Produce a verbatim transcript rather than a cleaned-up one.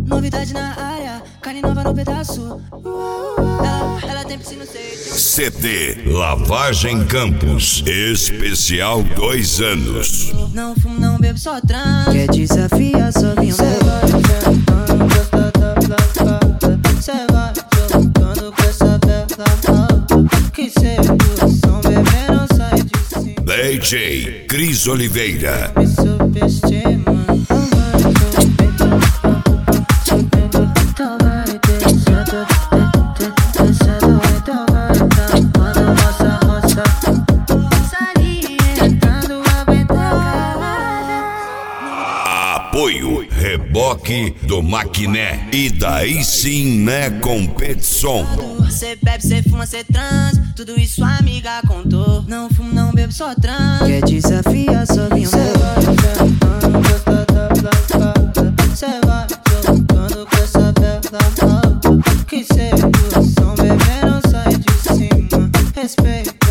Novidade na área, carne nova no pedaço. Ela, ela tem piscina, sei. C D Lavagem Campos, especial dois anos. Não fumo, não bebo, só trans. Quer desafiar, só vem Cê vai sentando, gosta da placada. Cê vai jogando com essa bela alta. Que sedução, bebê, não sai de cima. D J Cris Oliveira. Me subestima. Apoio Reboque do Maquiné. E daí sim, né, competição. Cê bebe, cê fuma, cê trans. Tudo isso a amiga contou. Não fumo, não bebo, só trans. Quer desafiar, só vem Cê vai sentando, gosta da placada. Cê vai jogando com essa bela alta. Que sedução, bebê, não sai de cima. Respeito.